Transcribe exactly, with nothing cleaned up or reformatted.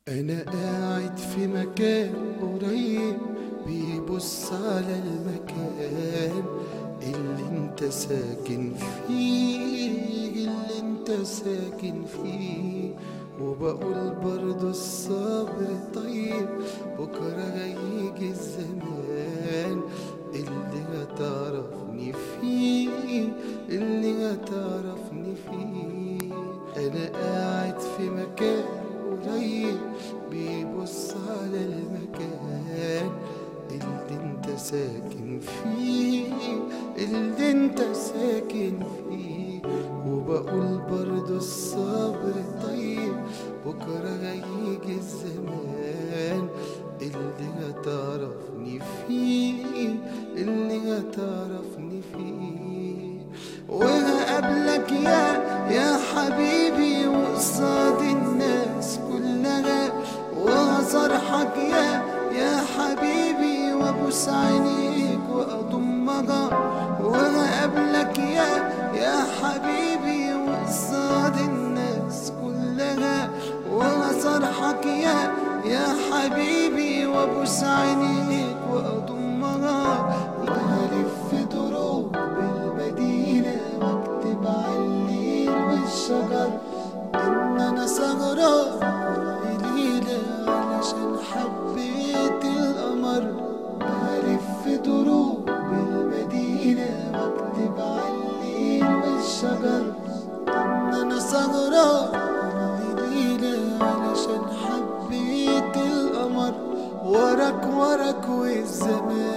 أنا قاعد في مكان قريب بيبص على المكان اللي انت ساكن فيه اللي انت ساكن فيه وبقول برضو الصبر طيب، بكرة هيجي الزمان اللي هتعرفني فيه اللي هتعرفني فيه. أنا قاعد في مكان قريب بيبص على المكان اللي انت ساكن فيه اللي انت ساكن فيه وبقول برضو الصبر طيب، بكرة هيجي الزمان اللي هتعرفني فيه اللي هتعرفني فيه. وهقابلك يا يا حبيبي وقصاد الناس كلها، وهصرحك يا يا حبيبي وابوس عينيك واضمها. وهقابلك يا يا حبيبي وقصاد الناس كلها، وهصرحك يا يا حبيبي وابوس عينيك واضمها. وهلف دروب المدينة واكتب على الليل والشجر ان انا سهران كل ليلة علشان حبيت القمر. وهلف دروب المدينة واكتب على الليل والشجر ان انا سهران كل ليلة علشان حبيت القمر. وراك وراك والزمان